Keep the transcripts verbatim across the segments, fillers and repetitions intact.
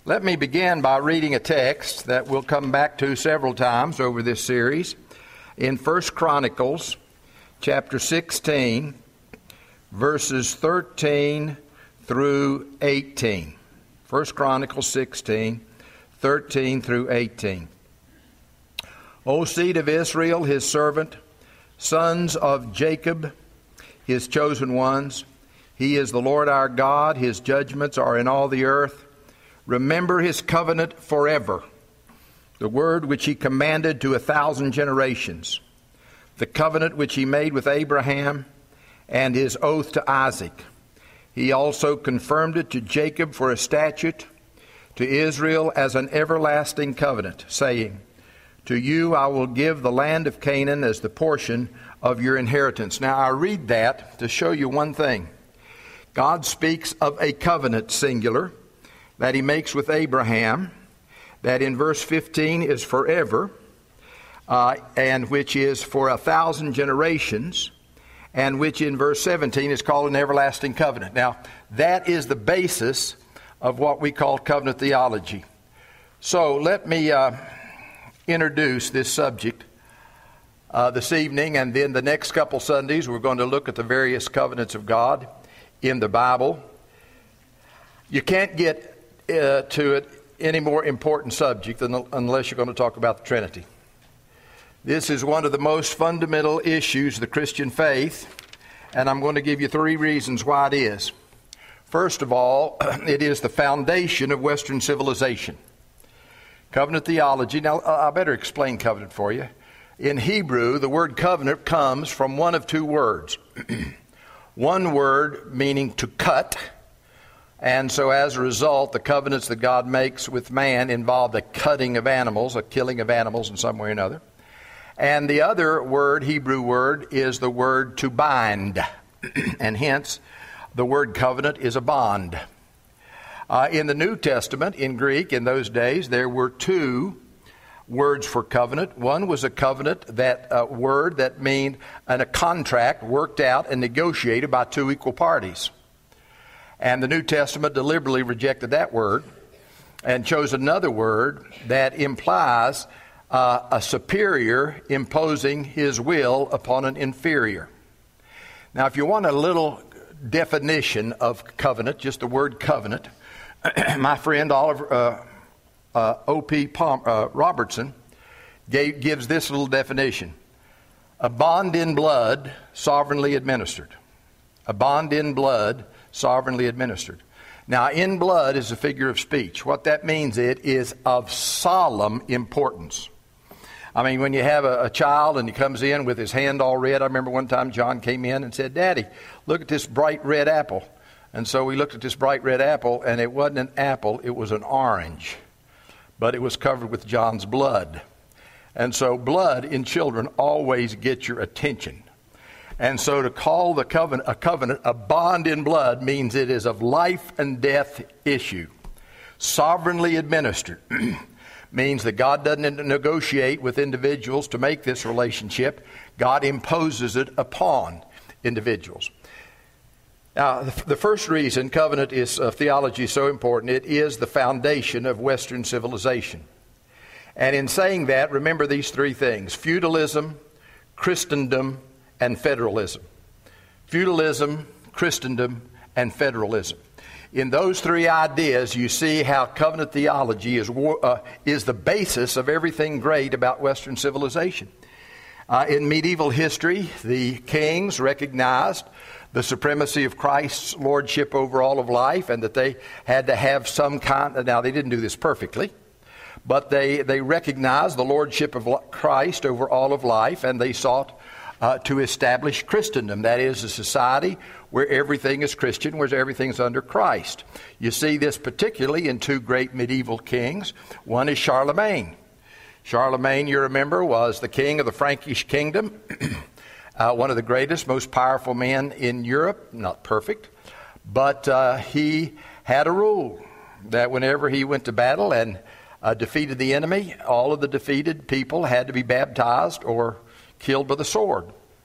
Let me begin by reading a text that we'll come back to several times over this series in First Chronicles chapter sixteen, verses thirteen through eighteen. First Chronicles sixteen, thirteen through eighteen. O seed of Israel, his servant, sons of Jacob, his chosen ones, he is the Lord our God, his judgments are in all the earth. Remember his covenant forever, the word which he commanded to a thousand generations, the covenant which he made with Abraham, and his oath to Isaac. He also confirmed it to Jacob for a statute, to Israel as an everlasting covenant, saying, to you I will give the land of Canaan as the portion of your inheritance. Now I read that to show you one thing. God speaks of a covenant, singular, that he makes with Abraham, that in verse fifteen is forever, uh, and which is for a thousand generations, and which in verse seventeen is called an everlasting covenant. Now, that is the basis of what we call covenant theology. So let me uh, introduce this subject uh, this evening, and then the next couple Sundays we're going to look at the various covenants of God in the Bible. You can't get uh, to it any more important subject than, unless you're going to talk about the Trinity. This is one of the most fundamental issues of the Christian faith, and I'm going to give you three reasons why it is. First of all, it is the foundation of Western civilization. Covenant theology. Now, I better explain covenant for you. In Hebrew, the word covenant comes from one of two words. One word meaning to cut, and so as a result, the covenants that God makes with man involve the cutting of animals, a killing of animals in some way or another. And the other word, Hebrew word, is the word to bind, and hence the word covenant is a bond. Uh, in the New Testament, in Greek, in those days, there were two words for covenant. One was a covenant, that uh, word that meant an, a contract worked out and negotiated by two equal parties. And the New Testament deliberately rejected that word and chose another word that implies uh, a superior imposing his will upon an inferior. Now, if you want a little definition of covenant, just the word covenant, my friend Oliver uh, uh, O P Palm, uh, Robertson gave, gives this little definition. A bond in blood sovereignly administered. A bond in blood sovereignly administered. Now, in blood is a figure of speech. What that means, it is of solemn importance. I mean, when you have a, a child and he comes in with his hand all red. I remember one time John came in and said, Daddy, look at this bright red apple. And so we looked at this bright red apple, and it wasn't an apple, it was an orange. But it was covered with John's blood. And so blood in children always gets your attention. And so to call the covenant a covenant, a bond in blood, means it is of life and death issue. Sovereignly administered means that God doesn't negotiate with individuals to make this relationship. God imposes it upon individuals. Now, the first reason covenant is uh, theology is so important, it is the foundation of Western civilization. And in saying that, remember these three things: feudalism, Christendom, and federalism. Feudalism, Christendom, and federalism. In those three ideas, you see how covenant theology is uh, is the basis of everything great about Western civilization. Uh, in medieval history, the kings recognized the supremacy of Christ's lordship over all of life, and that they had to have some kind. Now, they didn't do this perfectly, but they they recognized the lordship of Christ over all of life, and they sought Uh, to establish Christendom. That is, a society where everything is Christian, where everything's under Christ. You see this particularly in two great medieval kings. One is Charlemagne. Charlemagne, you remember, was the king of the Frankish kingdom, uh, one of the greatest, most powerful men in Europe. Not perfect, but uh, he had a rule that whenever he went to battle and uh, defeated the enemy, all of the defeated people had to be baptized or killed by the sword.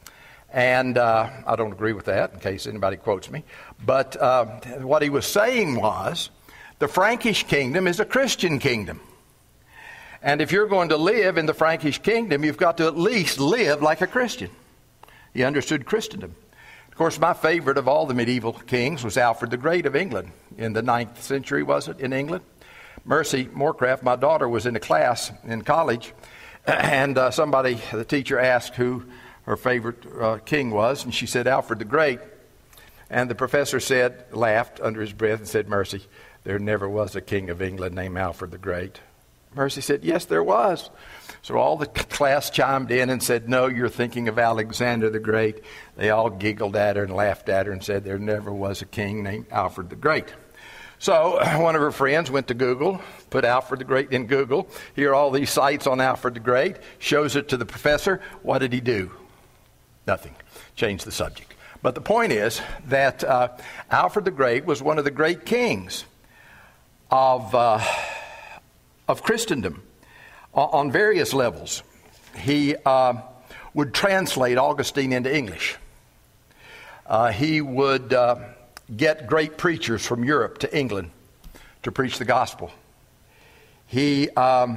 And uh, I don't agree with that, in case anybody quotes me. But uh, what he was saying was The Frankish kingdom is a Christian kingdom. And if you're going to live in the Frankish kingdom, you've got to at least live like a Christian. He understood Christendom. Of course, my favorite of all the medieval kings was Alfred the Great of England. In the ninth century, was it, in England? Mercy Moorcraft, my daughter, was in a class in college, and uh, somebody, the teacher, asked who her favorite uh, king was, and she said Alfred the Great. And the professor said, laughed under his breath and said, Mercy, there never was a king of England named Alfred the Great. Mercy said, yes, there was. So all the class chimed in and said, no, you're thinking of Alexander the Great. They all giggled at her and laughed at her and said there never was a king named Alfred the Great. So one of her friends went to Google, put Alfred the Great in Google. Here are all these sites on Alfred the Great. Shows it to the professor. What did he do? Nothing. Changed the subject. But the point is that uh, Alfred the Great was one of the great kings of, uh, of Christendom on various levels. He uh, would translate Augustine into English. Uh, he would uh, get great preachers from Europe to England to preach the gospel. He um,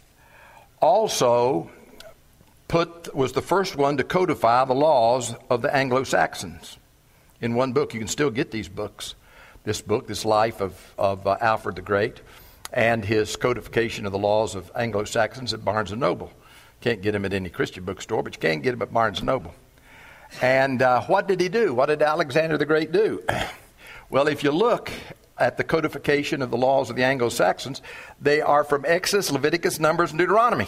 also put was the first one to codify the laws of the Anglo-Saxons in one book. You can still get these books. This book, this life of, of uh, Alfred the Great, and his codification of the laws of Anglo-Saxons at Barnes and Noble. Can't get them at any Christian bookstore, but you can get them at Barnes and Noble. And uh, what did he do? What did Alexander the Great do? Well, if you look at the codification of the laws of the Anglo-Saxons, they are from Exodus, Leviticus, Numbers, and Deuteronomy.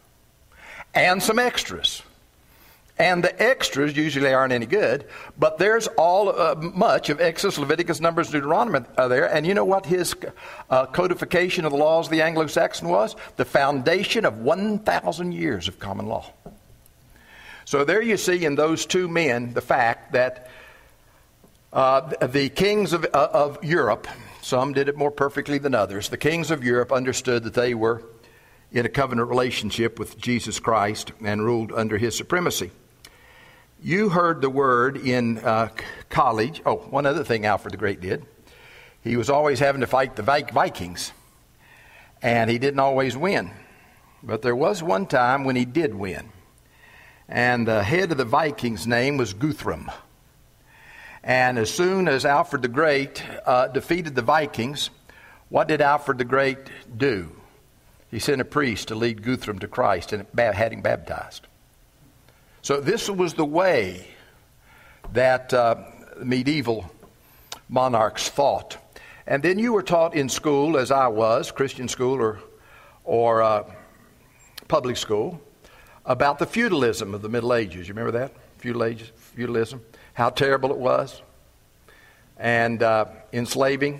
And some extras. And the extras usually aren't any good, but there's all uh, much of Exodus, Leviticus, Numbers, Deuteronomy are there. And you know what his uh, codification of the laws of the Anglo-Saxon was? The foundation of one thousand years of common law. So there you see in those two men the fact that uh, the kings of, uh, of Europe, some did it more perfectly than others, the kings of Europe understood that they were in a covenant relationship with Jesus Christ and ruled under his supremacy. You heard the word in uh, college. Oh, one other thing Alfred the Great did. He was always having to fight the Vikings, and he didn't always win. But there was one time when he did win. And the head of the Vikings' name was Guthrum. And as soon as Alfred the Great uh, defeated the Vikings, what did Alfred the Great do? He sent a priest to lead Guthrum to Christ and had him baptized. So this was the way that uh, medieval monarchs thought. And then you were taught in school, as I was, Christian school or, or uh, public school, about the feudalism of the Middle Ages. You remember that? Feudal ages, feudalism. How terrible it was. And uh, enslaving.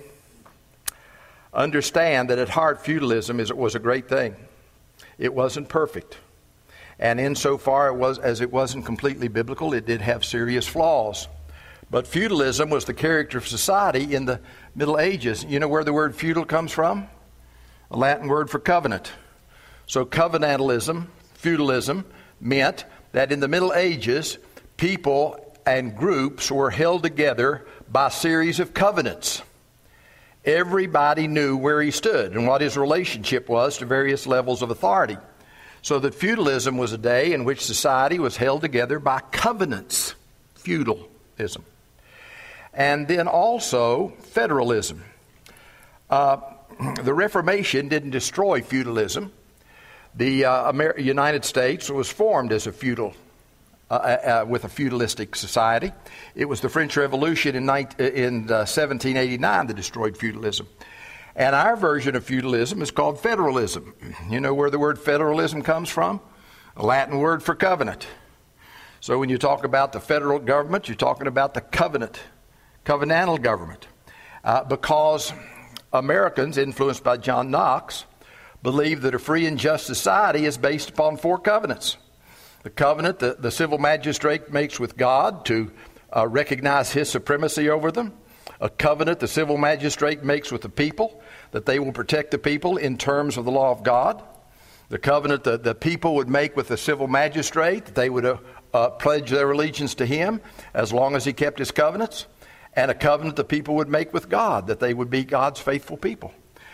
Understand that at heart feudalism is, was a great thing. It wasn't perfect. And insofar it was, as it wasn't completely biblical, it did have serious flaws. But feudalism was the character of society in the Middle Ages. You know where the word feudal comes from? A Latin word for covenant. So covenantalism, feudalism, meant that in the Middle Ages, people and groups were held together by a series of covenants. Everybody knew where he stood and what his relationship was to various levels of authority. So that feudalism was a day in which society was held together by covenants. Feudalism. And then also federalism. Uh, the Reformation didn't destroy feudalism. The uh, Amer- United States was formed as a feudal, uh, uh, with a feudalistic society. It was the French Revolution in, nineteen, in uh, seventeen eighty-nine that destroyed feudalism. And our version of feudalism is called federalism. You know where the word federalism comes from? A Latin word for covenant. So when you talk about the federal government, you're talking about the covenant, covenantal government. Uh, because Americans, influenced by John Knox, believe that a free and just society is based upon four covenants. The covenant that the civil magistrate makes with God to uh, recognize his supremacy over them. A covenant the civil magistrate makes with the people, that they will protect the people in terms of the law of God. The covenant that the people would make with the civil magistrate, that they would uh, uh, pledge their allegiance to him as long as he kept his covenants. And a covenant the people would make with God, that they would be God's faithful people.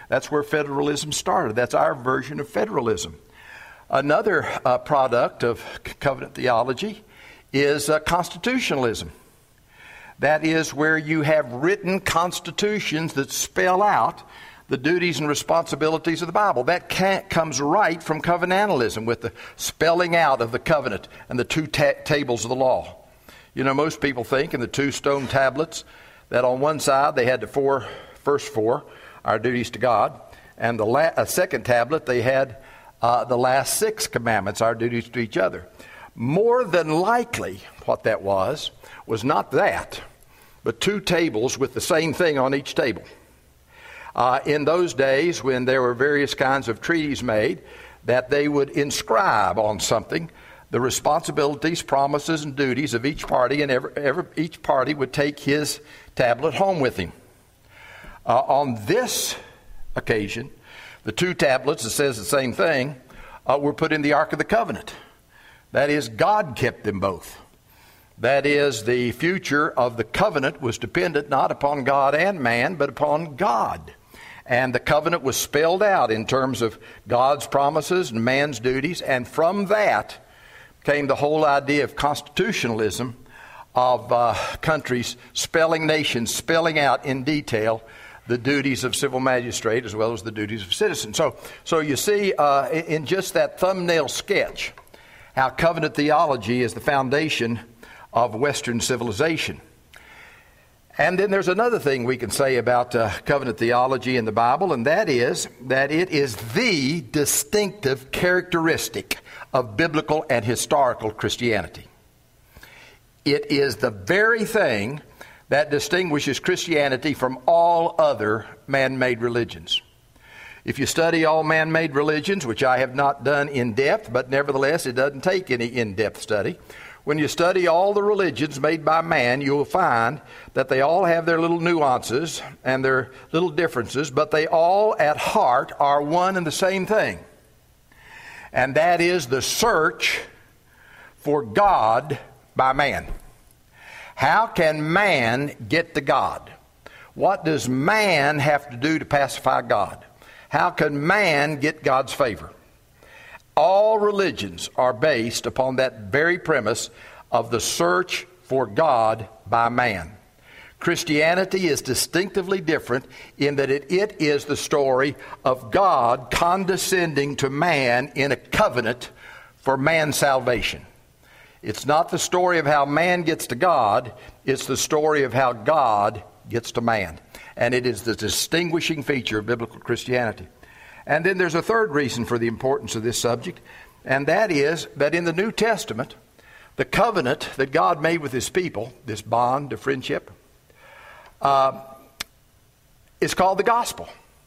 That's where federalism started. That's our version of federalism. Another uh, product of covenant theology is uh, constitutionalism. That is where you have written constitutions that spell out the duties and responsibilities of the Bible. That can't, comes right from covenantalism, with the spelling out of the covenant and the two ta- tables of the law. You know, most people think in the two stone tablets that on one side they had the four, first four, our duties to God, and the la- uh, second tablet they had uh, the last six commandments, our duties to each other. More than likely, what that was, was not that, but two tables with the same thing on each table. Uh, in those days, when there were various kinds of treaties made, that they would inscribe on something the responsibilities, promises, and duties of each party, and every, every, each party would take his tablet home with him. Uh, on this occasion, the two tablets that says the same thing uh, were put in the Ark of the Covenant. That is, God kept them both. That is, the future of the covenant was dependent not upon God and man, but upon God. And the covenant was spelled out in terms of God's promises and man's duties. And from that came the whole idea of constitutionalism, of uh, countries spelling, nations spelling out in detail the duties of civil magistrate as well as the duties of citizen. So, so you see uh, in just that thumbnail sketch how covenant theology is the foundation of Western civilization. And then there's another thing we can say about uh, covenant theology in the Bible, and that is that it is the distinctive characteristic of biblical and historical Christianity. It is the very thing that distinguishes Christianity from all other man-made religions. If you study all man-made religions, which I have not done in depth, but nevertheless it doesn't take any in-depth study, when you study all the religions made by man, you will find that they all have their little nuances and their little differences, but they all at heart are one and the same thing. And that is the search for God by man. How can man get to God? What does man have to do to pacify God? How can man get God's favor? All religions are based upon that very premise of the search for God by man. Christianity is distinctively different in that it, it is the story of God condescending to man in a covenant for man's salvation. It's not the story of how man gets to God, it's the story of how God gets to man. And it is the distinguishing feature of biblical Christianity. And then there's a third reason for the importance of this subject, and that is that in the New Testament, the covenant that God made with his people, this bond of friendship, uh, is called the gospel.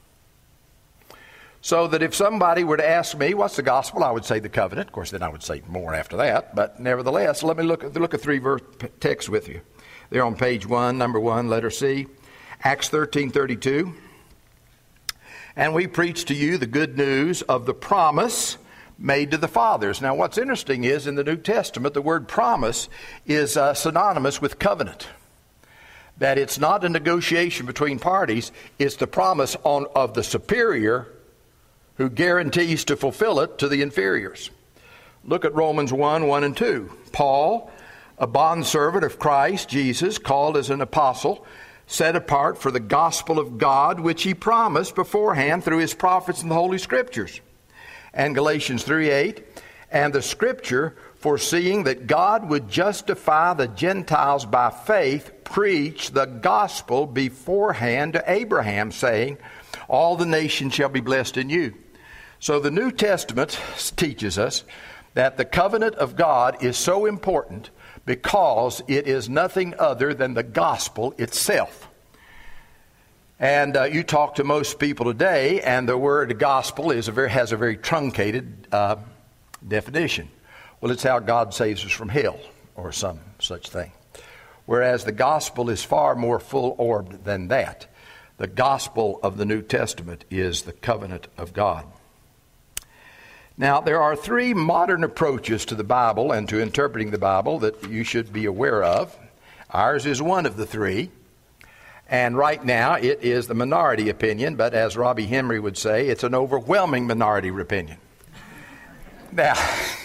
So that if somebody were to ask me, what's the gospel? I would say the covenant. Of course, then I would say more after that. But nevertheless, let me look at, look at three verse texts with you. They're on page one, number one, letter C. Acts thirteen thirty-two. And we preach to you the good news of the promise made to the fathers. Now, what's interesting is in the New Testament, the word promise is uh, synonymous with covenant. That it's not a negotiation between parties, it's the promise on, of the superior who guarantees to fulfill it to the inferiors. Look at Romans one, one and two. Paul, a bondservant of Christ Jesus, called as an apostle, set apart for the gospel of God, which he promised beforehand through his prophets in the Holy Scriptures. And Galatians three eight, and the Scripture, foreseeing that God would justify the Gentiles by faith, preached the gospel beforehand to Abraham, saying, all the nations shall be blessed in you. So the New Testament teaches us that the covenant of God is so important because it is nothing other than the gospel itself. And uh, you talk to most people today, and the word gospel is a very, has a very truncated uh, definition. Well, it's how God saves us from hell, or some such thing. Whereas the gospel is far more full-orbed than that. The gospel of the New Testament is the covenant of God. Now, there are three modern approaches to the Bible and to interpreting the Bible that you should be aware of. Ours is one of the three. And right now, it is the minority opinion, but as Robbie Henry would say, it's an overwhelming minority opinion. Now,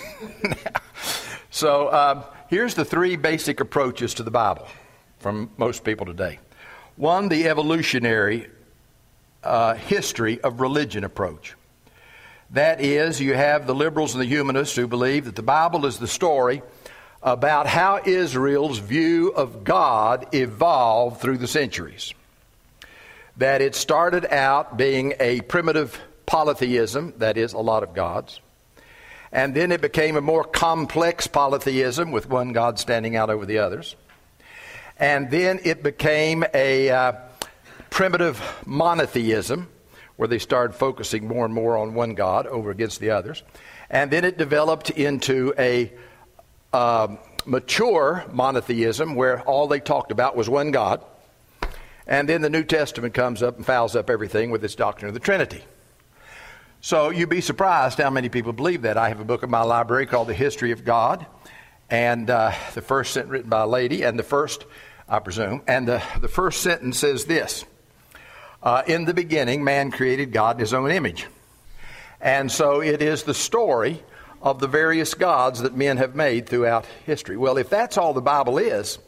so um, here's the three basic approaches to the Bible from most people today. One, the evolutionary uh, history of religion approach. That is, you have the liberals and the humanists who believe that the Bible is the story about how Israel's view of God evolved through the centuries. That it started out being a primitive polytheism, that is, a lot of gods. And then it became a more complex polytheism with one God standing out over the others. And then it became a uh, primitive monotheism, where they started focusing more and more on one God over against the others. And then it developed into a uh, mature monotheism, where all they talked about was one God. And then the New Testament comes up and fouls up everything with its doctrine of the Trinity. So you'd be surprised how many people believe that. I have a book in my library called The History of God, and uh, the first sentence written by a lady, and the first, I presume, and the, the first sentence says this: uh, in the beginning, man created God in his own image. And so it is the story of the various gods that men have made throughout history. Well, if that's all the Bible is,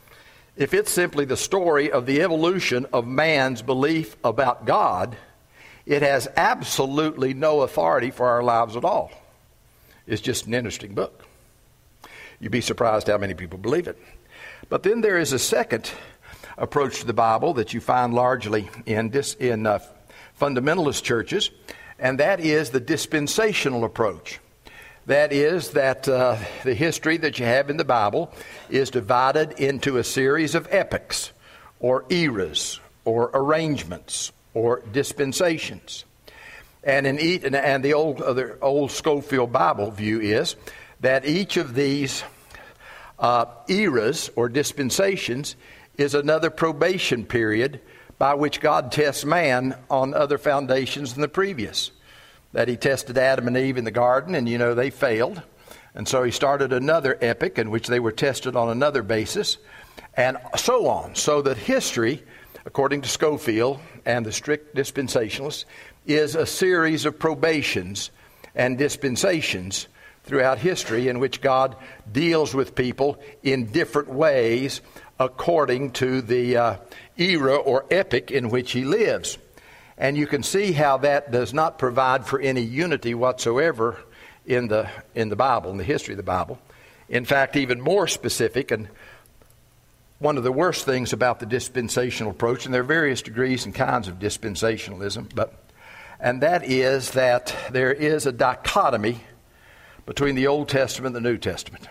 if it's simply the story of the evolution of man's belief about God, it has absolutely no authority for our lives at all. It's just an interesting book. You'd be surprised how many people believe it. But then there is a second approach to the Bible that you find largely in, dis, in uh, fundamentalist churches, and that is the dispensational approach. That is that uh, the history that you have in the Bible is divided into a series of epochs, or eras, or arrangements, or dispensations. And in each, and the old uh, the old Scofield Bible view is that each of these uh, eras or dispensations is another probation period by which God tests man on other foundations than the previous. That he tested Adam and Eve in the garden, and you know they failed. And so he started another epoch in which they were tested on another basis, and so on. So that history, according to Scofield and the strict dispensationalists, is a series of probations and dispensations throughout history in which God deals with people in different ways according to the uh, era or epoch in which he lives. And you can see how that does not provide for any unity whatsoever in the in the Bible, in the history of the Bible. In fact, even more specific, and one of the worst things about the dispensational approach, and there are various degrees and kinds of dispensationalism, but and that is that there is a dichotomy between the Old Testament and the New Testament.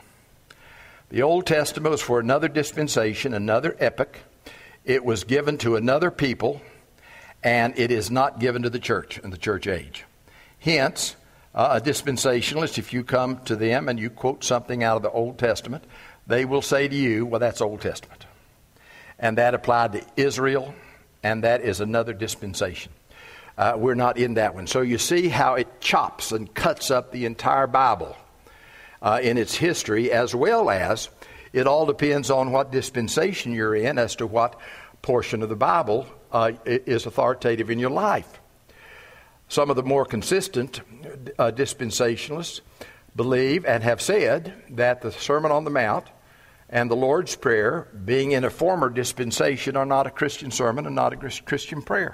The Old Testament was for another dispensation, another epoch. It was given to another people, and it is not given to the church in the church age. Hence, uh, a dispensationalist, if you come to them and you quote something out of the Old Testament, they will say to you, well, that's Old Testament. And that applied to Israel, and that is another dispensation. Uh, we're not in that one. So you see how it chops and cuts up the entire Bible uh, in its history, as well as it all depends on what dispensation you're in as to what portion of the Bible uh, is authoritative in your life. Some of the more consistent uh, dispensationalists believe and have said that the Sermon on the Mount and the Lord's Prayer, being in a former dispensation, are not a Christian sermon and not a Christian prayer.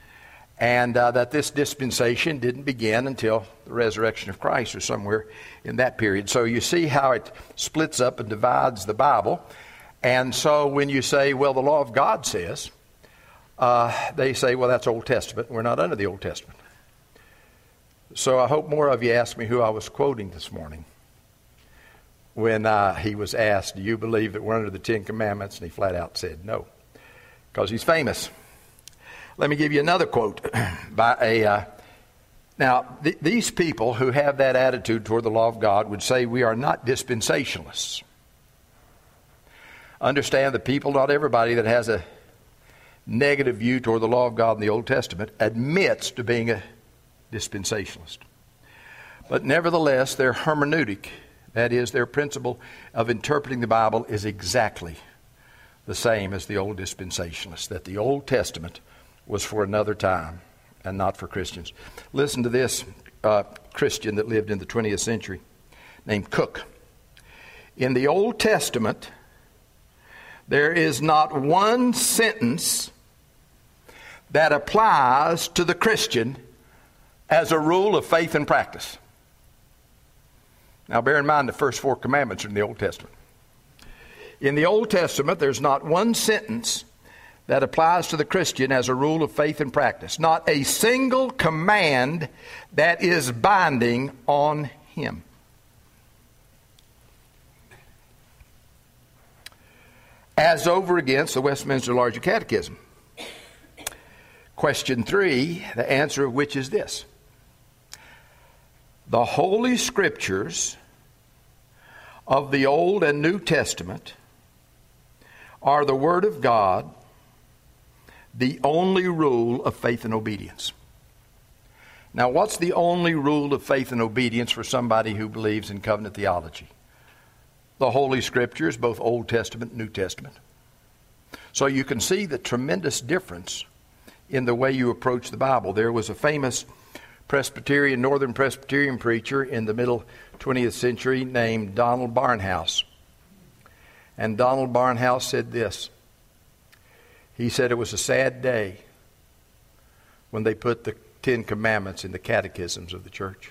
And uh, that this dispensation didn't begin until the resurrection of Christ or somewhere in that period. So you see how it splits up and divides the Bible. And so when you say, well, the law of God says, uh, they say, well, that's Old Testament. We're not under the Old Testament. So I hope more of you ask me who I was quoting this morning when uh, he was asked, do you believe that we're under the Ten Commandments? And he flat out said no, because he's famous. Let me give you another quote by a... Uh, now, th- these people who have that attitude toward the law of God would say we are not dispensationalists. Understand that people, not everybody that has a negative view toward the law of God in the Old Testament admits to being a dispensationalist. But nevertheless, their hermeneutic, that is, their principle of interpreting the Bible, is exactly the same as the old dispensationalists, that the Old Testament was for another time and not for Christians. Listen to this uh, Christian that lived in the twentieth century named Cook. In the Old Testament, there is not one sentence that applies to the Christian as a rule of faith and practice. Now bear in mind the first four commandments are in the Old Testament. In the Old Testament, there's not one sentence that applies to the Christian as a rule of faith and practice. Not a single command that is binding on him. As over against the Westminster Larger Catechism. Question three, the answer of which is this. The Holy Scriptures of the Old and New Testament are the Word of God, the only rule of faith and obedience. Now, what's the only rule of faith and obedience for somebody who believes in covenant theology? The Holy Scriptures, both Old Testament and New Testament. So you can see the tremendous difference in the way you approach the Bible. There was a famous Presbyterian, Northern Presbyterian preacher in the middle twentieth century named Donald Barnhouse. And Donald Barnhouse said this. He said it was a sad day when they put the Ten Commandments in the catechisms of the church.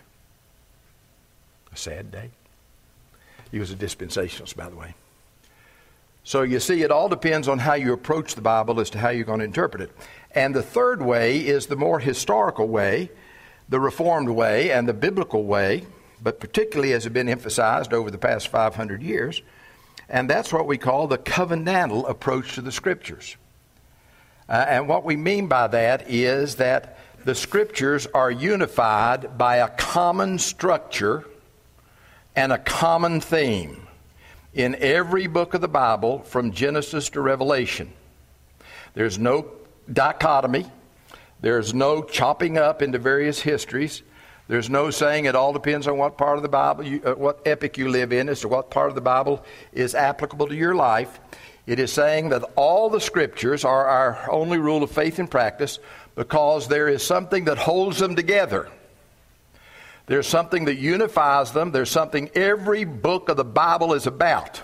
A sad day. He was a dispensationalist, by the way. So you see, it all depends on how you approach the Bible as to how you're going to interpret it. And the third way is the more historical way, the Reformed way and the biblical way, but particularly as has been emphasized over the past five hundred years. And that's what we call the covenantal approach to the Scriptures. Uh, and what we mean by that is that the Scriptures are unified by a common structure and a common theme in every book of the Bible from Genesis to Revelation. There's no dichotomy. There's no chopping up into various histories. There's no saying it all depends on what part of the Bible, you, uh, what epoch you live in as to what part of the Bible is applicable to your life. It is saying that all the Scriptures are our only rule of faith and practice because there is something that holds them together. There's something that unifies them. There's something every book of the Bible is about.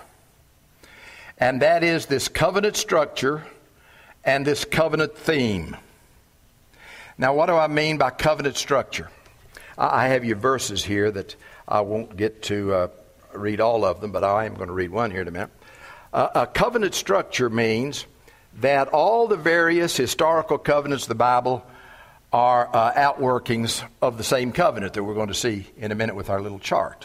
And that is this covenant structure and this covenant theme. Now, what do I mean by covenant structure? I have your verses here that I won't get to uh, read all of them, but I am going to read one here in a minute. Uh, a covenant structure means that all the various historical covenants of the Bible are uh, outworkings of the same covenant that we're going to see in a minute with our little chart.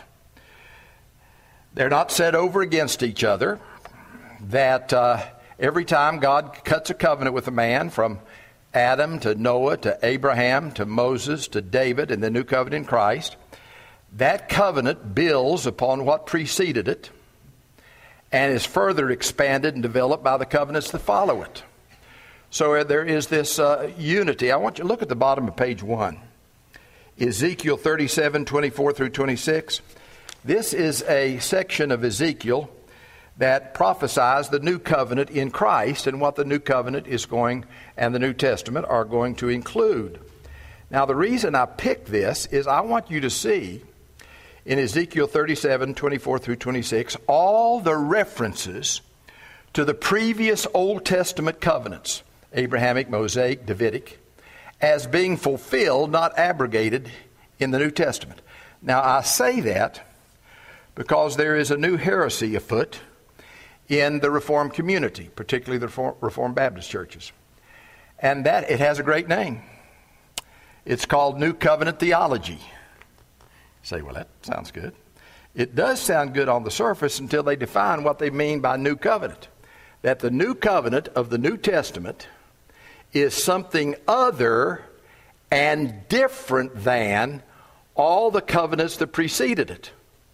They're not set over against each other, that uh, every time God cuts a covenant with a man, from Adam to Noah to Abraham to Moses to David and the new covenant in Christ, that covenant builds upon what preceded it and is further expanded and developed by the covenants that follow it. So there is this uh, unity. I want you to look at the bottom of page one. Ezekiel thirty-seven, twenty-four through twenty-six. This is a section of Ezekiel that prophesies the new covenant in Christ and what the new covenant is going, and the New Testament are going to include. Now, the reason I picked this is I want you to see in Ezekiel thirty-seven, twenty-four through twenty-six, all the references to the previous Old Testament covenants, Abrahamic, Mosaic, Davidic, as being fulfilled, not abrogated, in the New Testament. Now, I say that because there is a new heresy afoot in the Reformed community, particularly the Reform, Reformed Baptist churches. And that, it has a great name. It's called New Covenant Theology. You say, well, that sounds good. It does sound good on the surface until they define what they mean by New Covenant. That the New Covenant of the New Testament is something other and different than all the covenants that preceded it.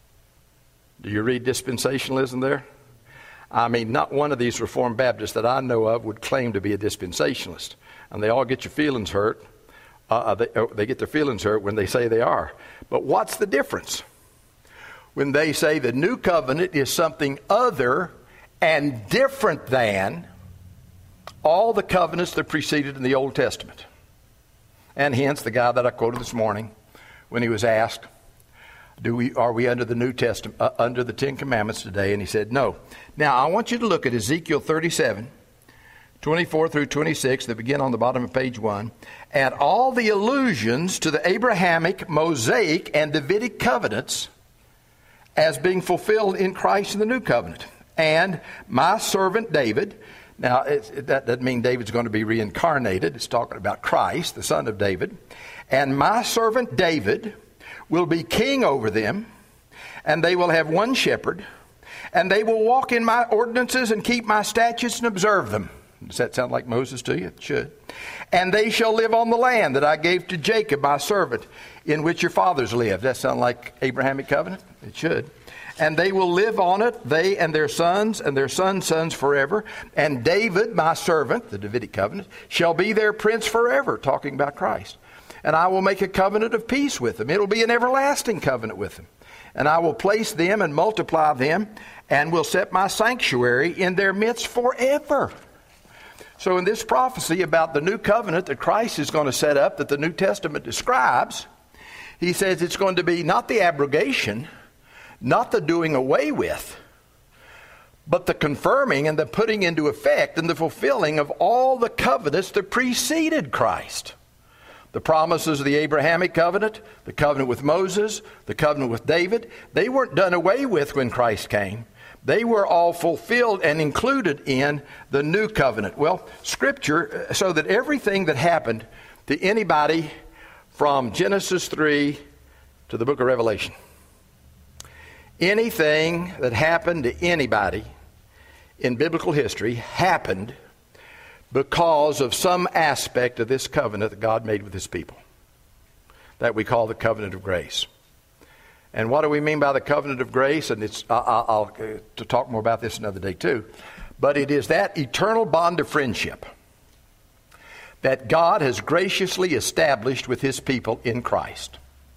Do you read dispensationalism there? I mean, not one of these Reformed Baptists that I know of would claim to be a dispensationalist. And they all get your feelings hurt. Uh, they, uh, they get their feelings hurt when they say they are. But what's the difference? When they say the new covenant is something other and different than all the covenants that preceded in the Old Testament. And hence, the guy that I quoted this morning, when he was asked, Do we are we under the New Testament, uh, under the Ten Commandments today? And he said, no. Now, I want you to look at Ezekiel thirty-seven, twenty-four through twenty-six, that begin on the bottom of page one, and all the allusions to the Abrahamic, Mosaic, and Davidic covenants as being fulfilled in Christ in the New Covenant. And my servant David, now it, it, that doesn't mean David's going to be reincarnated. It's talking about Christ, the son of David. And my servant David will be king over them, and they will have one shepherd, and they will walk in my ordinances and keep my statutes and observe them. Does that sound like Moses to you? It should. And they shall live on the land that I gave to Jacob, my servant, in which your fathers lived. Does that sound like Abrahamic covenant? It should. And they will live on it, they and their sons and their sons' sons forever. And David, my servant, the Davidic covenant, shall be their prince forever, talking about Christ. And I will make a covenant of peace with them. It will be an everlasting covenant with them. And I will place them and multiply them, and will set my sanctuary in their midst forever. So in this prophecy about the new covenant that Christ is going to set up, that the New Testament describes, he says it's going to be not the abrogation, not the doing away with, but the confirming and the putting into effect and the fulfilling of all the covenants that preceded Christ. The promises of the Abrahamic covenant, the covenant with Moses, the covenant with David, they weren't done away with when Christ came. They were all fulfilled and included in the new covenant. Well, Scripture, so that everything that happened to anybody from Genesis three to the book of Revelation, anything that happened to anybody in biblical history happened because of some aspect of this covenant that God made with his people, that we call the covenant of grace. And what do we mean by the covenant of grace? And it's I'll, I'll to talk more about this another day too. But it is that eternal bond of friendship that God has graciously established with his people in Christ,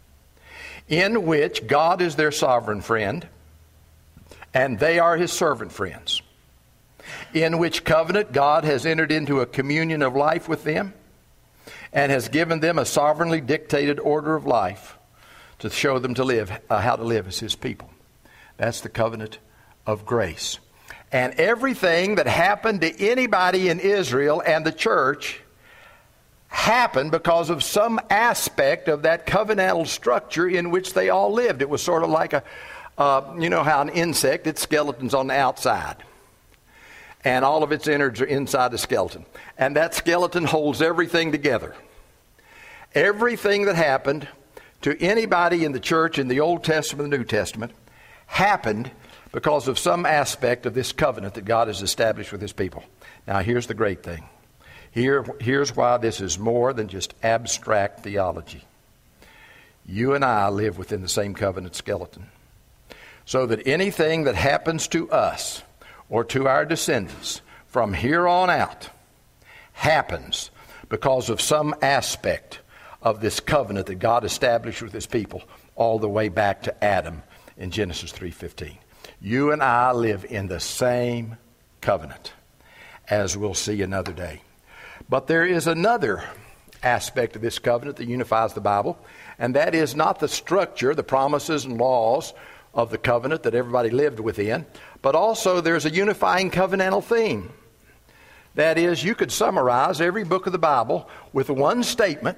in which God is their sovereign friend and they are his servant friends, in which covenant God has entered into a communion of life with them and has given them a sovereignly dictated order of life to show them to live, uh, how to live as his people. That's the covenant of grace. And everything that happened to anybody in Israel and the church happened because of some aspect of that covenantal structure in which they all lived. It was sort of like a, uh, you know how an insect, its skeleton's on the outside, and all of its innards are inside the skeleton. And that skeleton holds everything together. Everything that happened to anybody in the church in the Old Testament and the New Testament happened because of some aspect of this covenant that God has established with his people. Now, here's the great thing. Here, here's why this is more than just abstract theology. You and I live within the same covenant skeleton, so that anything that happens to us or to our descendants from here on out happens because of some aspect of this covenant that God established with his people all the way back to Adam in Genesis three fifteen. You and I live in the same covenant, as we'll see another day. But there is another aspect of this covenant that unifies the Bible, and that is not the structure, the promises and laws of the covenant that everybody lived within, but also there's a unifying covenantal theme. That is, you could summarize every book of the Bible with one statement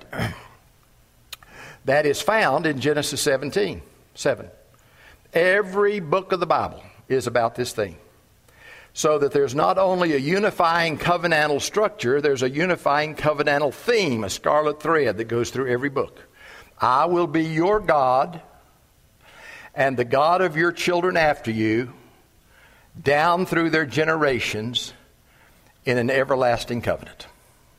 that is found in Genesis seventeen, seven. Every book of the Bible is about this thing. So that there's not only a unifying covenantal structure, there's a unifying covenantal theme, a scarlet thread that goes through every book. I will be your God and the God of your children after you, down through their generations in an everlasting covenant.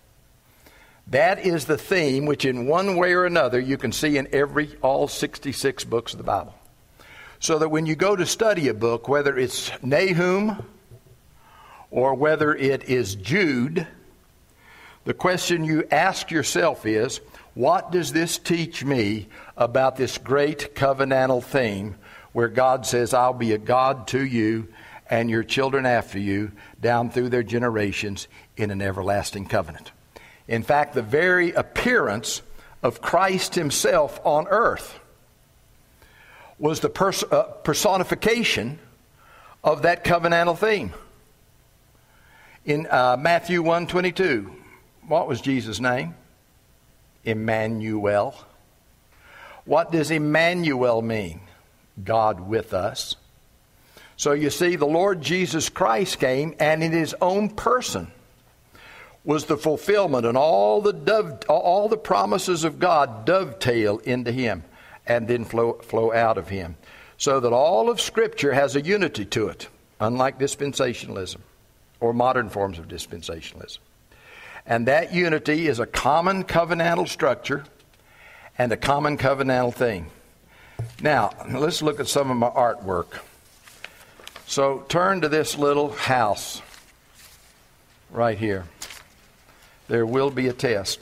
That is the theme which in one way or another you can see in every, all sixty-six books of the Bible. So that when you go to study a book, whether it's Nahum or whether it is Jude, the question you ask yourself is, what does this teach me about this great covenantal theme where God says, I'll be a God to you and your children after you down through their generations in an everlasting covenant. In fact, the very appearance of Christ himself on earth was the pers- uh, personification of that covenantal theme. In uh, Matthew one twenty-two, what was Jesus' name? Emmanuel. What does Emmanuel mean? God with us. So you see, the Lord Jesus Christ came, and in his own person was the fulfillment, and all the dove, all the promises of God dovetail into him and then flow, flow out of him. So that all of Scripture has a unity to it, unlike dispensationalism or modern forms of dispensationalism. And that unity is a common covenantal structure and a common covenantal thing. Now, let's look at some of my artwork. So turn to this little house right here. There will be a test.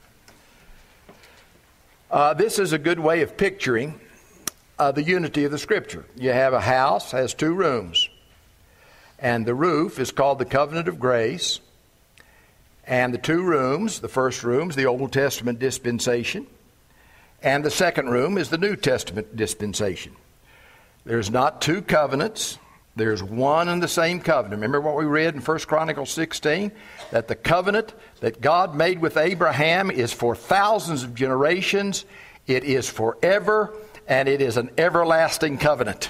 Uh, this is a good way of picturing uh, the unity of the Scripture. You have a house, has two rooms. And the roof is called the covenant of grace. And the two rooms, the first room is the Old Testament dispensation. And the second room is the New Testament dispensation. There's not two covenants. There's one and the same covenant. Remember what we read in First Chronicles sixteen? That the covenant that God made with Abraham is for thousands of generations. It is forever, and it is an everlasting covenant.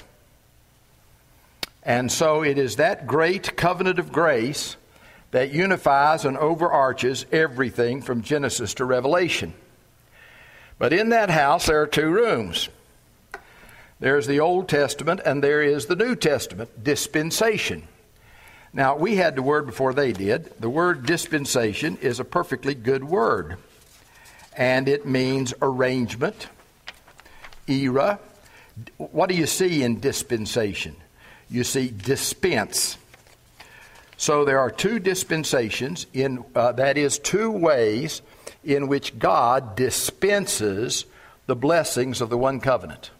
And so it is that great covenant of grace that unifies and overarches everything from Genesis to Revelation. But in that house there are two rooms. There's the Old Testament and there is the New Testament, dispensation. Now, we had the word before they did. The word dispensation is a perfectly good word. And it means arrangement, era. What do you see in dispensation? You see dispense. So there are two dispensations, in uh, that is, two ways in which God dispenses the blessings of the one covenant.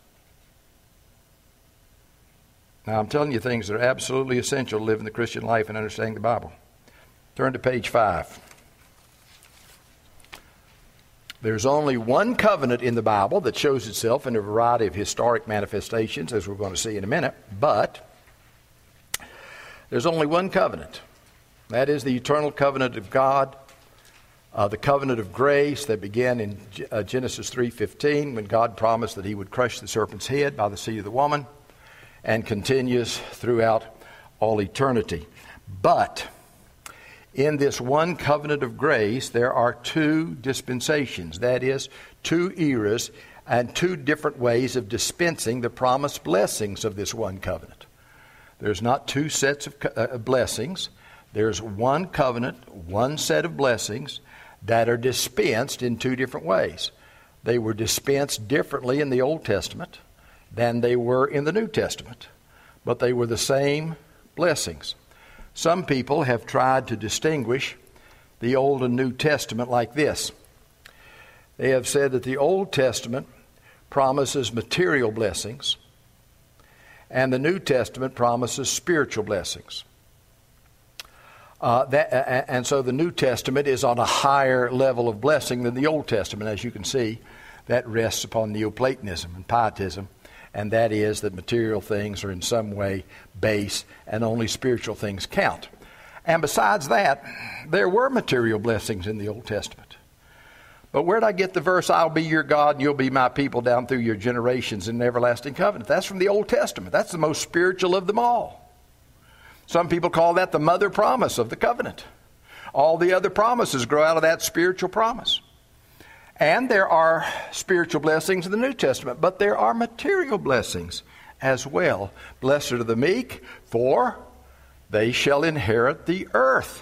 Now, I'm telling you things that are absolutely essential to living the Christian life and understanding the Bible. Turn to page five. There's only one covenant in the Bible that shows itself in a variety of historic manifestations, as we're going to see in a minute, but there's only one covenant. That is the eternal covenant of God, uh, the covenant of grace that began in uh, Genesis three fifteen, when God promised that he would crush the serpent's head by the seed of the woman, and continues throughout all eternity. But in this one covenant of grace, there are two dispensations. That is, two eras and two different ways of dispensing the promised blessings of this one covenant. There's not two sets of uh, blessings. There's one covenant, one set of blessings that are dispensed in two different ways. They were dispensed differently in the Old Testament than they were in the New Testament, but they were the same blessings. Some people have tried to distinguish the Old and New Testament like this. They have said that the Old Testament promises material blessings, and the New Testament promises spiritual blessings. Uh, that, uh, and so the New Testament is on a higher level of blessing than the Old Testament. As you can see, that rests upon Neoplatonism and Pietism, and that is that material things are in some way base and only spiritual things count. And besides that, there were material blessings in the Old Testament. But where did I get the verse, I'll be your God and you'll be my people down through your generations in an everlasting covenant? That's from the Old Testament. That's the most spiritual of them all. Some people call that the mother promise of the covenant. All the other promises grow out of that spiritual promise. And there are spiritual blessings in the New Testament, but there are material blessings as well. Blessed are the meek, for they shall inherit the earth.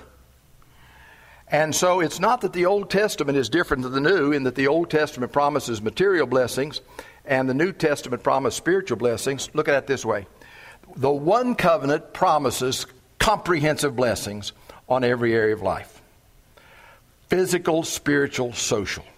And so it's not that the Old Testament is different than the New, in that the Old Testament promises material blessings and the New Testament promises spiritual blessings. Look at it this way. The one covenant promises comprehensive blessings on every area of life. Physical, spiritual, social.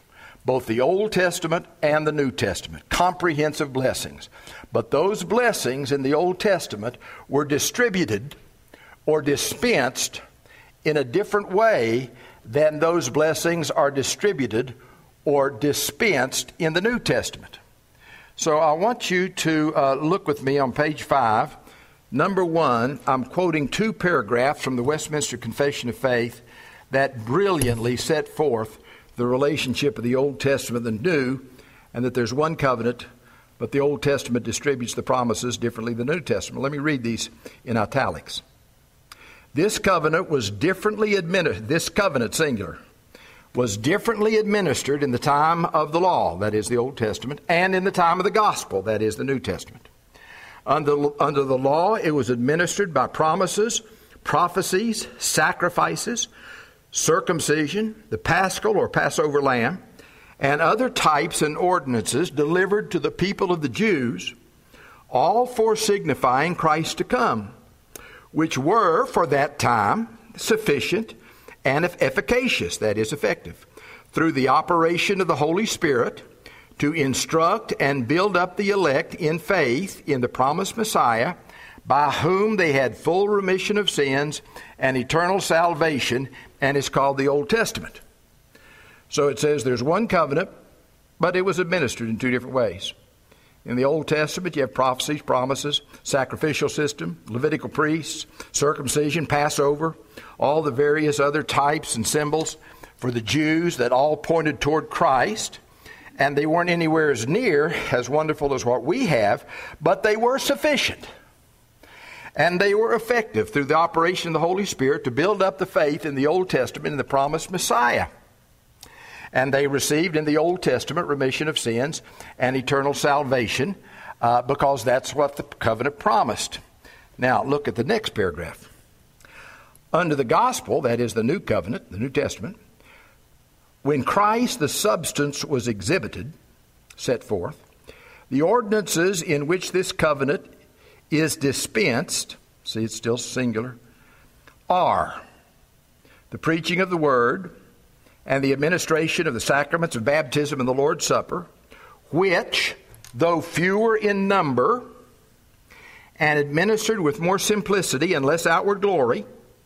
both the Old Testament and the New Testament, comprehensive blessings. But those blessings in the Old Testament were distributed or dispensed in a different way than those blessings are distributed or dispensed in the New Testament. So I want you to uh, look with me on page five. Number one, I'm quoting two paragraphs from the Westminster Confession of Faith that brilliantly set forth the relationship of the Old Testament and the New, and that there's one covenant, but the Old Testament distributes the promises differently than the New Testament. Let me read these in italics. This covenant was differently administered, this covenant, singular, was differently administered in the time of the law, that is the Old Testament, and in the time of the gospel, that is the New Testament. Under, under the law, it was administered by promises, prophecies, sacrifices, circumcision, the paschal or Passover lamb, and other types and ordinances delivered to the people of the Jews, all for signifying Christ to come, which were, for that time, sufficient and efficacious, that is, effective, through the operation of the Holy Spirit, to instruct and build up the elect in faith in the promised Messiah, by whom they had full remission of sins and eternal salvation, and is called the Old Testament. So it says there's one covenant, but it was administered in two different ways. In the Old Testament, you have prophecies, promises, sacrificial system, Levitical priests, circumcision, Passover, all the various other types and symbols for the Jews that all pointed toward Christ. And they weren't anywhere as near as wonderful as what we have, but they were sufficient. And they were effective through the operation of the Holy Spirit to build up the faith in the Old Testament in the promised Messiah. And they received in the Old Testament remission of sins and eternal salvation uh, because that's what the covenant promised. Now, look at the next paragraph. Under the gospel, that is the new covenant, the New Testament, when Christ, the substance, was exhibited, set forth, the ordinances in which this covenant is dispensed, see it's still singular, are the preaching of the word and the administration of the sacraments of baptism and the Lord's Supper, which, though fewer in number and administered with more simplicity and less outward glory,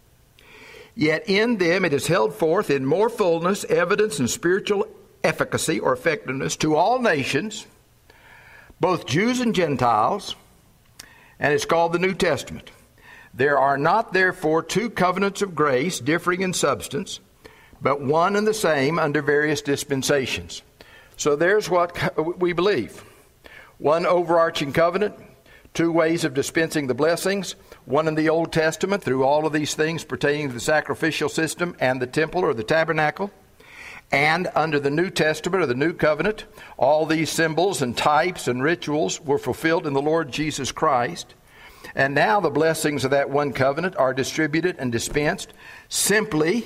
yet in them it is held forth in more fullness, evidence, and spiritual efficacy or effectiveness to all nations, both Jews and Gentiles, and it's called the New Testament. There are not therefore two covenants of grace differing in substance, but one and the same under various dispensations. So there's what we believe. One overarching covenant, two ways of dispensing the blessings, one in the Old Testament through all of these things pertaining to the sacrificial system and the temple or the tabernacle, and under the New Testament or the New Covenant, all these symbols and types and rituals were fulfilled in the Lord Jesus Christ. And now the blessings of that one covenant are distributed and dispensed simply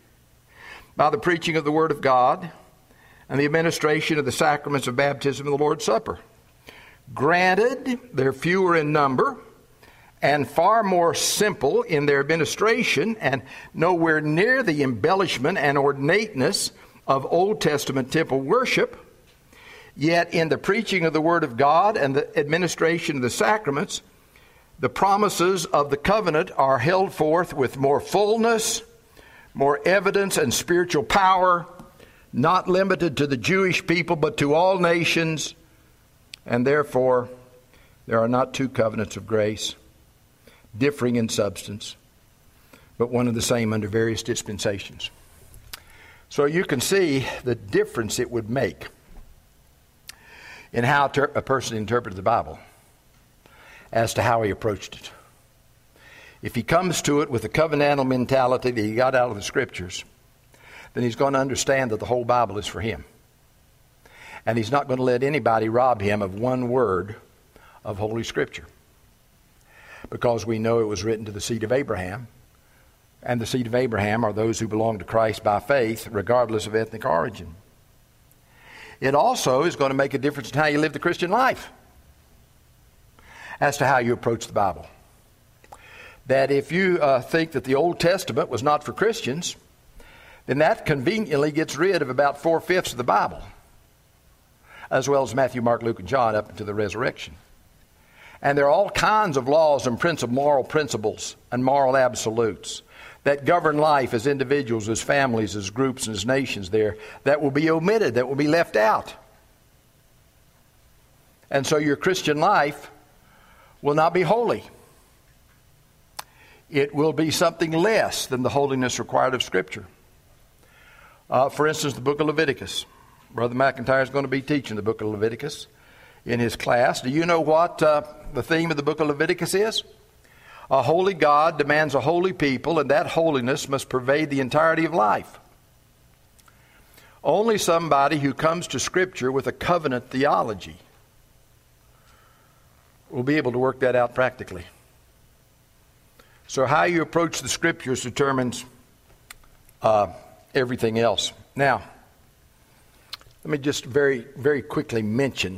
by the preaching of the Word of God and the administration of the sacraments of baptism and the Lord's Supper. Granted, they're fewer in number and far more simple in their administration and nowhere near the embellishment and ornateness of Old Testament temple worship, yet in the preaching of the Word of God and the administration of the sacraments, the promises of the covenant are held forth with more fullness, more evidence and spiritual power, not limited to the Jewish people, but to all nations. And therefore, there are not two covenants of grace, differing in substance, but one and the same under various dispensations. So you can see the difference it would make in how ter- a person interpreted the Bible as to how he approached it. If he comes to it with the covenantal mentality that he got out of the Scriptures, then he's going to understand that the whole Bible is for him. And he's not going to let anybody rob him of one word of Holy Scripture. Because we know it was written to the seed of Abraham. And the seed of Abraham are those who belong to Christ by faith, regardless of ethnic origin. It also is going to make a difference in how you live the Christian life as to how you approach the Bible. That if you uh, think that the Old Testament was not for Christians, then that conveniently gets rid of about four-fifths of the Bible. as well as Matthew, Mark, Luke, and John up into the resurrection. And there are all kinds of laws and principles, moral principles and moral absolutes that govern life as individuals, as families, as groups, and as nations there that will be omitted, that will be left out. And so your Christian life will not be holy. It will be something less than the holiness required of Scripture. Uh, for instance, the book of Leviticus. Brother McIntyre is going to be teaching the book of Leviticus in his class. Do you know what uh, the theme of the book of Leviticus is? A holy God demands a holy people, and that holiness must pervade the entirety of life. Only somebody who comes to Scripture with a covenant theology will be able to work that out practically. So how you approach the Scriptures determines uh, everything else. Now, let me just very, very quickly mention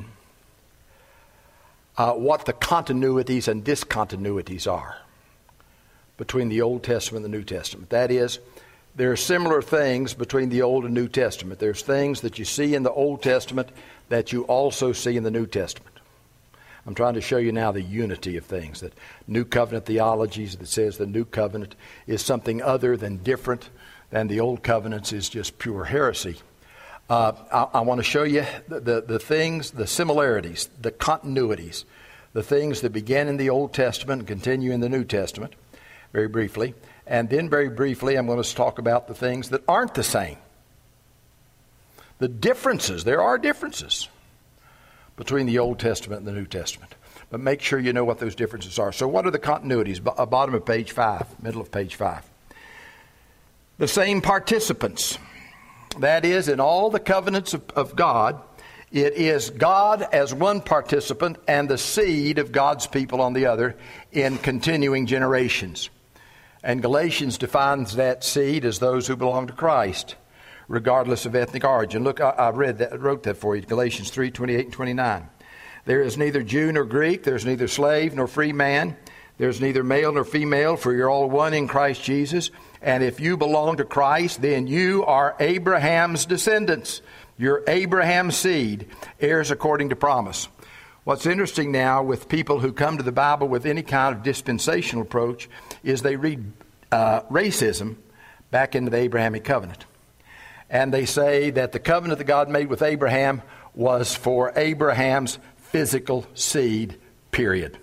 uh, what the continuities and discontinuities are between the Old Testament and the New Testament. That is, there are similar things between the Old and New Testament. There's things that you see in the Old Testament that you also see in the New Testament. I'm trying to show you now the unity of things, that New Covenant theologies that says the New Covenant is something other than different than the Old Covenants is just pure heresy. Uh, I, I want to show you the, the, the things, the similarities, the continuities, the things that began in the Old Testament and continue in the New Testament, very briefly. And then very briefly, I'm going to talk about the things that aren't the same. The differences, there are differences between the Old Testament and the New Testament. But make sure you know what those differences are. So what are the continuities? B- bottom of page five, middle of page five. The same participants. That is, in all the covenants of, of God, it is God as one participant and the seed of God's people on the other in continuing generations. And Galatians defines that seed as those who belong to Christ, regardless of ethnic origin. Look, I, I read that, wrote that for you, Galatians three, twenty-eight and twenty-nine. There is neither Jew nor Greek, there is neither slave nor free man, there is neither male nor female, for you're all one in Christ Jesus. And if you belong to Christ, then you are Abraham's descendants. You're Abraham's seed, heirs according to promise. What's interesting now with people who come to the Bible with any kind of dispensational approach is they read uh, racism back into the Abrahamic covenant. And they say that the covenant that God made with Abraham was for Abraham's physical seed, period.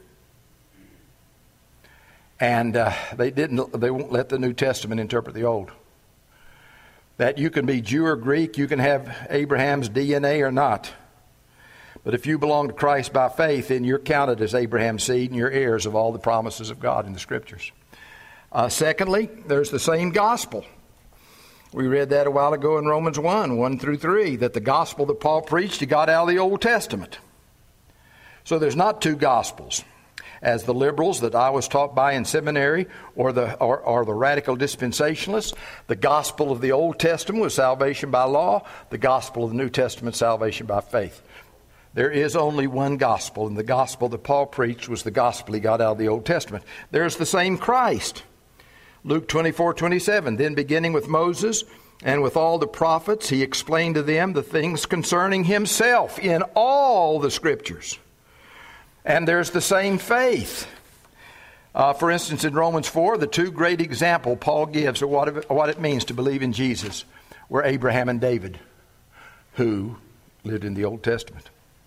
And uh, they didn't. They won't let the New Testament interpret the Old. That you can be Jew or Greek, you can have Abraham's D N A or not. But if you belong to Christ by faith, then you're counted as Abraham's seed and you're heirs of all the promises of God in the Scriptures. Uh, secondly, there's the same gospel. We read that a while ago in Romans one, one through three, that the gospel that Paul preached, he got out of the Old Testament. So there's not two gospels. As the liberals that I was taught by in seminary, or the or, or the radical dispensationalists, the gospel of the Old Testament was salvation by law, the gospel of the New Testament, salvation by faith. There is only one gospel, and the gospel that Paul preached was the gospel he got out of the Old Testament. There's the same Christ. Luke twenty-four, twenty-seven, then beginning with Moses and with all the prophets, he explained to them the things concerning himself in all the Scriptures. And there's the same faith. Uh, for instance, in Romans four, the two great examples Paul gives of what it, what it means to believe in Jesus were Abraham and David, who lived in the Old Testament.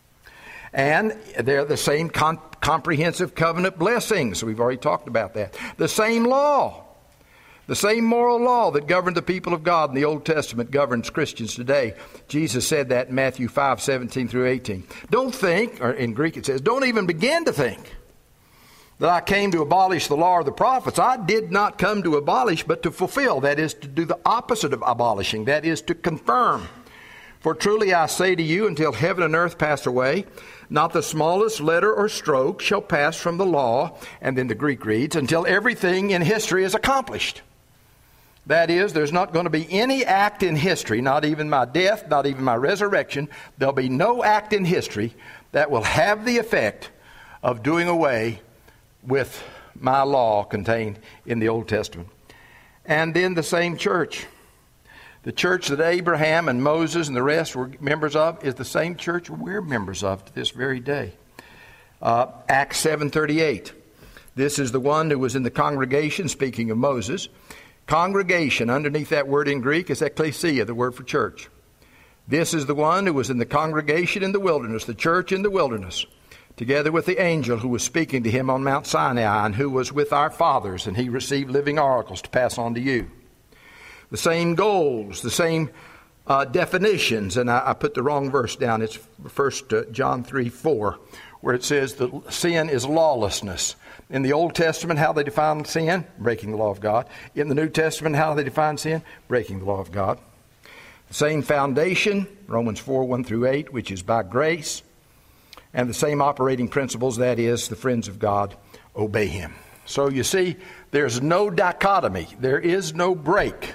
And they're the same com- comprehensive covenant blessings. We've already talked about that. The same law. The same moral law that governed the people of God in the Old Testament governs Christians today. Jesus said that in Matthew five, seventeen through eighteen. Don't think, or in Greek it says, don't even begin to think that I came to abolish the law or the prophets. I did not come to abolish, but to fulfill. That is, to do the opposite of abolishing. That is, to confirm. For truly I say to you, until heaven and earth pass away, not the smallest letter or stroke shall pass from the law. And then the Greek reads, until everything in history is accomplished. That is, there's not going to be any act in history, not even my death, not even my resurrection. There'll be no act in history that will have the effect of doing away with my law contained in the Old Testament. And then the same church. The church that Abraham and Moses and the rest were members of is the same church we're members of to this very day. Uh, Acts seven thirty-eight. This is the one who was in the congregation, speaking of Moses. Congregation, underneath that word in Greek, is ecclesia, the word for church. This is the one who was in the congregation in the wilderness, the church in the wilderness, together with the angel who was speaking to him on Mount Sinai, and who was with our fathers, and he received living oracles to pass on to you. The same goals, the same uh, definitions, and I, I put the wrong verse down. It's First uh, John three four, where it says that sin is lawlessness. In the Old Testament, how they define sin? Breaking the law of God. In the New Testament, how they define sin? Breaking the law of God. The same foundation, Romans four one through eight, which is by grace. And the same operating principles, that is, the friends of God obey Him. So you see, there's no dichotomy. There is no break.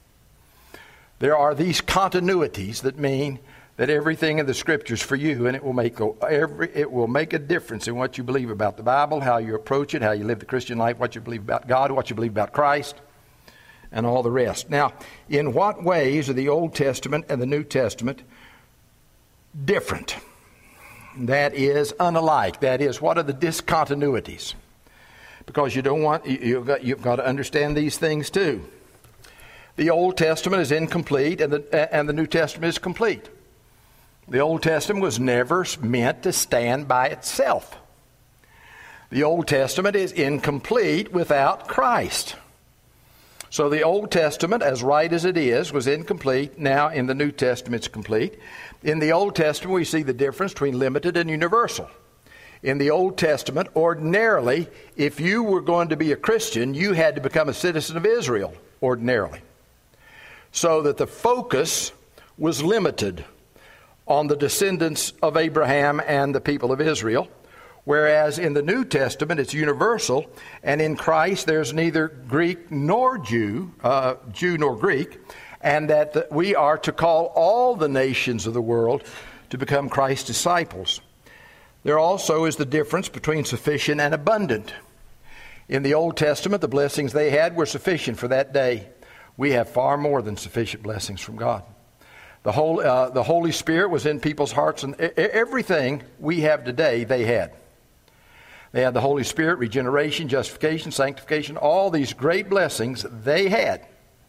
There are these continuities that mean that everything in the Scriptures for you, and it will make a, every it will make a difference in what you believe about the Bible, how you approach it, how you live the Christian life, what you believe about God, what you believe about Christ, and all the rest. Now, in what ways are the Old Testament and the New Testament different? That is, unalike. That is, what are the discontinuities? Because you don't want you, you've got you've got to understand these things too. The Old Testament is incomplete, and the and the New Testament is complete. The Old Testament was never meant to stand by itself. The Old Testament is incomplete without Christ. So the Old Testament, as right as it is, was incomplete. Now in the New Testament it's complete. In the Old Testament we see the difference between limited and universal. In the Old Testament, ordinarily, if you were going to be a Christian, you had to become a citizen of Israel, ordinarily. So that the focus was limited on the descendants of Abraham and the people of Israel, whereas in the New Testament it's universal, and in Christ there's neither Greek nor Jew, uh, Jew nor Greek, and that the, we are to call all the nations of the world to become Christ's disciples. There also is the difference between sufficient and abundant. In the Old Testament, the blessings they had were sufficient for that day. We have far more than sufficient blessings from God. The whole, uh, the Holy Spirit was in people's hearts, and everything we have today, they had. They had the Holy Spirit, regeneration, justification, sanctification, all these great blessings they had.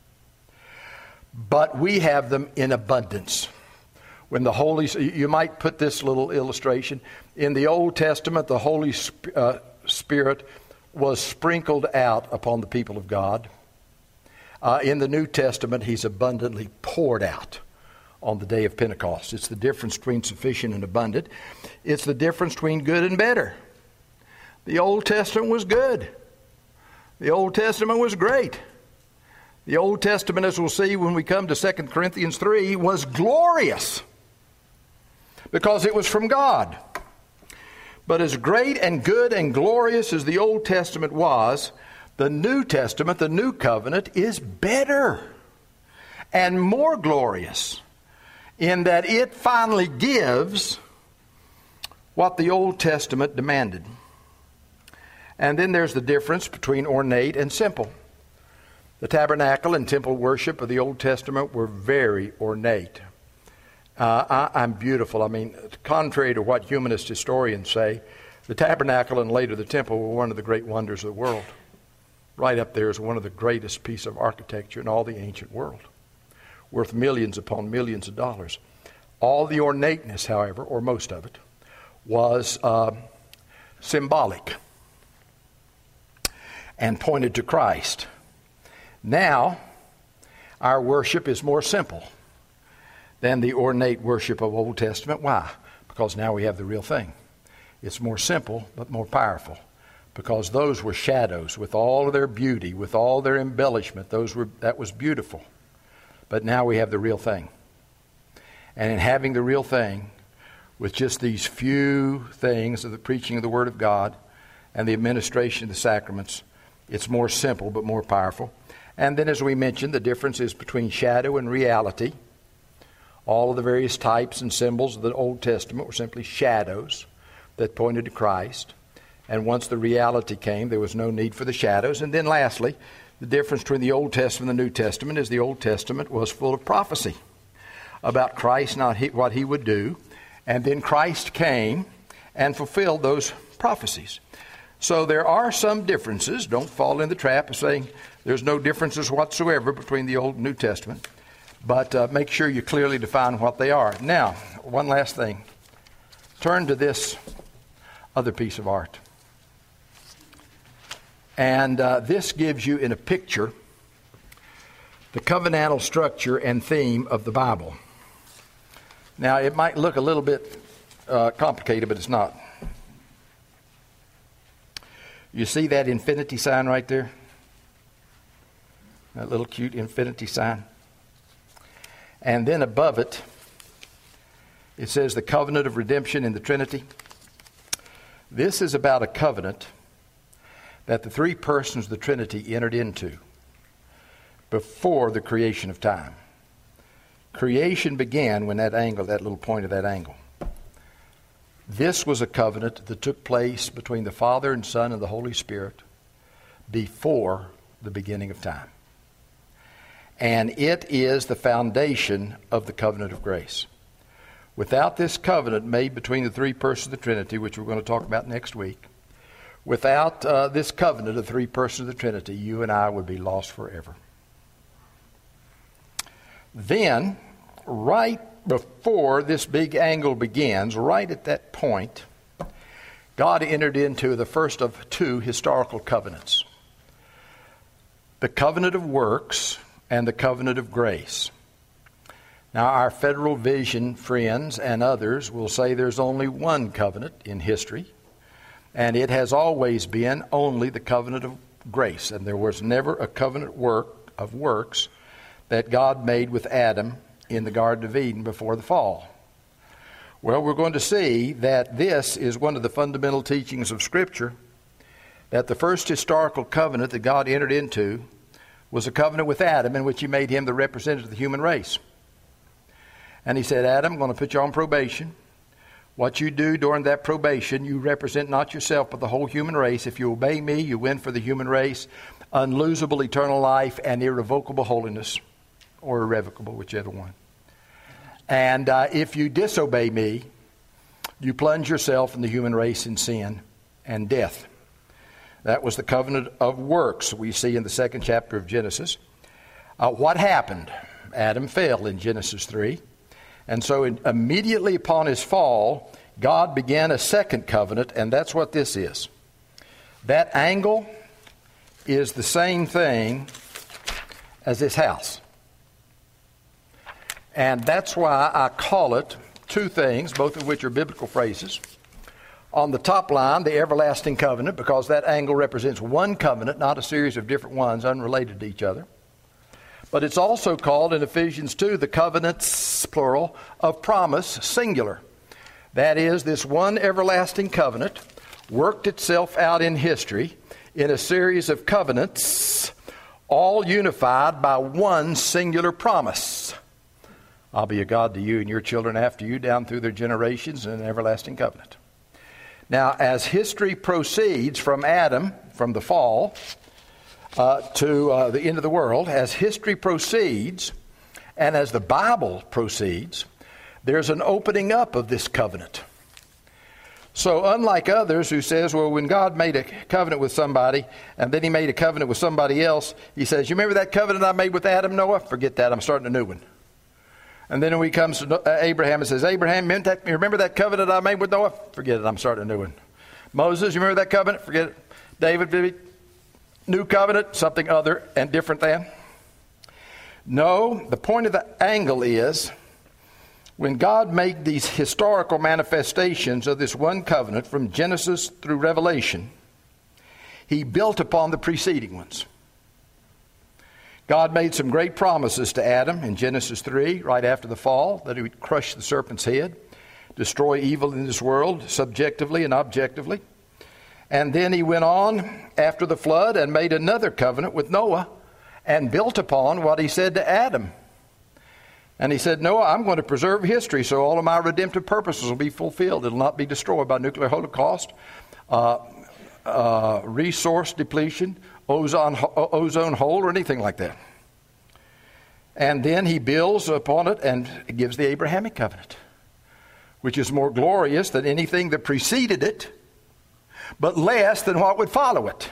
But we have them in abundance. When the Holy, you might put this little illustration. In the Old Testament, the Holy uh, Spirit was sprinkled out upon the people of God. Uh, in the New Testament, He's abundantly poured out on the day of Pentecost. It's the difference between sufficient and abundant. It's the difference between good and better. The Old Testament was good. The Old Testament was great. The Old Testament, as we'll see when we come to Second Corinthians three, was glorious because it was from God. But as great and good and glorious as the Old Testament was, the New Testament, the New Covenant, is better and more glorious in that it finally gives what the Old Testament demanded. And then there's the difference between ornate and simple. The tabernacle and temple worship of the Old Testament were very ornate. Uh, I, I'm beautiful. I mean, contrary to what humanist historians say, the tabernacle and later the temple were one of the great wonders of the world. Right up there is one of the greatest pieces of architecture in all the ancient world, worth millions upon millions of dollars. All the ornateness, however, or most of it, was uh, symbolic and pointed to Christ. Now, our worship is more simple than the ornate worship of Old Testament. Why? Because now we have the real thing. It's more simple, but more powerful. Because those were shadows with all of their beauty, with all their embellishment. Those were that was beautiful. But now we have the real thing. And in having the real thing, with just these few things of the preaching of the Word of God and the administration of the sacraments, it's more simple but more powerful. And then, as we mentioned, the difference is between shadow and reality. All of the various types and symbols of the Old Testament were simply shadows that pointed to Christ. And once the reality came, there was no need for the shadows. And then lastly, The difference between the Old Testament and the New Testament is the Old Testament was full of prophecy about Christ, not he, what he would do. And then Christ came and fulfilled those prophecies. So there are some differences. Don't fall in the trap of saying there's no differences whatsoever between the Old and New Testament. But uh, make sure you clearly define what they are. Now, one last thing. Turn to this other piece of art. And uh, this gives you in a picture the covenantal structure and theme of the Bible. Now, it might look a little bit uh, complicated, but it's not. You see that infinity sign right there? That little cute infinity sign. And then above it, it says the covenant of redemption in the Trinity. This is about a covenant that the three persons of the Trinity entered into before the creation of time. Creation began when that angle, that little point of that angle. This was a covenant that took place between the Father and Son and the Holy Spirit before the beginning of time. And it is the foundation of the covenant of grace. Without this covenant made between the three persons of the Trinity, which we're going to talk about next week, without uh, this covenant of three persons of the Trinity, you and I would be lost forever. Then, right before this big angle begins, right at that point, God entered into the first of two historical covenants. The covenant of works and the covenant of grace. Now, our Federal Vision friends and others will say there's only one covenant in history, and it has always been only the covenant of grace. And there was never a covenant work of works that God made with Adam in the Garden of Eden before the fall. Well, we're going to see that this is one of the fundamental teachings of Scripture, that the first historical covenant that God entered into was a covenant with Adam in which he made him the representative of the human race. And he said, Adam, I'm going to put you on probation. What you do during that probation, you represent not yourself but the whole human race. If you obey me, you win for the human race unlosable eternal life and irrevocable holiness, or irrevocable, whichever one. And uh, if you disobey me, you plunge yourself and the human race in sin and death. That was the covenant of works we see in the second chapter of Genesis. Uh, what happened? Adam fell in Genesis three. And so in, immediately upon his fall, God began a second covenant, and that's what this is. That angle is the same thing as this house. And that's why I call it two things, both of which are biblical phrases. On the top line, the everlasting covenant, because that angle represents one covenant, not a series of different ones unrelated to each other. But it's also called in Ephesians two the covenants, plural, of promise, singular. That is, this one everlasting covenant worked itself out in history in a series of covenants, all unified by one singular promise. I'll be a God to you and your children after you down through their generations in an everlasting covenant. Now, as history proceeds from Adam, from the fall, uh, to uh, the end of the world, as history proceeds, and as the Bible proceeds, there's an opening up of this covenant. So unlike others who says, well, when God made a covenant with somebody, and then he made a covenant with somebody else, he says, you remember that covenant I made with Adam, Noah? Forget that, I'm starting a new one. And then when he comes to Abraham and says, Abraham, remember that covenant I made with Noah? Forget it, I'm starting a new one. Moses, you remember that covenant? Forget it. David, new covenant, something other and different than? No, the point of the angle is, when God made these historical manifestations of this one covenant from Genesis through Revelation, he built upon the preceding ones. God made some great promises to Adam in Genesis three, right after the fall, that he would crush the serpent's head, destroy evil in this world, subjectively and objectively. And then he went on after the flood and made another covenant with Noah and built upon what he said to Adam. And he said, Noah, I'm going to preserve history so all of my redemptive purposes will be fulfilled. It will not be destroyed by nuclear holocaust, uh, uh, resource depletion, ozone, ozone hole or anything like that. And then he builds upon it and gives the Abrahamic covenant, which is more glorious than anything that preceded it, but less than what would follow it.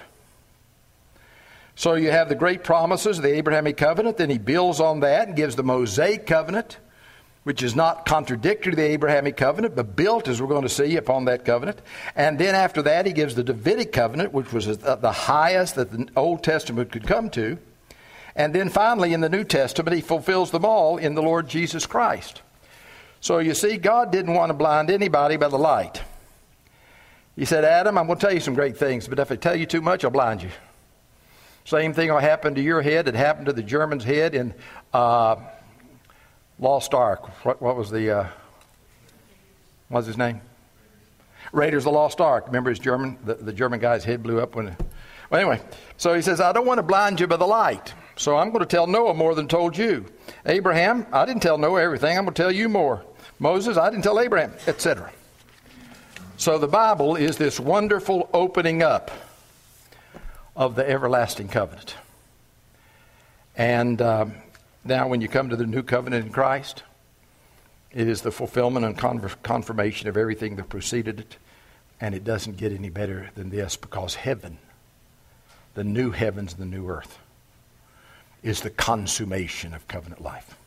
So you have the great promises of the Abrahamic covenant, then he builds on that and gives the Mosaic covenant, which is not contradictory to the Abrahamic covenant, but built, as we're going to see, upon that covenant. And then after that, he gives the Davidic covenant, which was the highest that the Old Testament could come to. And then finally, in the New Testament, he fulfills them all in the Lord Jesus Christ. So you see, God didn't want to blind anybody by the light. He said, Adam, I'm going to tell you some great things, but if I tell you too much, I'll blind you. Same thing will happen to your head that happened to the German's head in uh, Lost Ark. What, what was the, uh, what was his name? Raiders of the Lost Ark. Remember his German, the, the German guy's head blew up when... Well, anyway, so he says, I don't want to blind you by the light. So I'm going to tell Noah more than told you. Abraham, I didn't tell Noah everything. I'm going to tell you more. Moses, I didn't tell Abraham, et cetera. So the Bible is this wonderful opening up of the everlasting covenant. And um, now when you come to the new covenant in Christ, it is the fulfillment and confirmation of everything that preceded it. And it doesn't get any better than this, because heaven, the new heavens and the new earth, is the consummation of covenant life.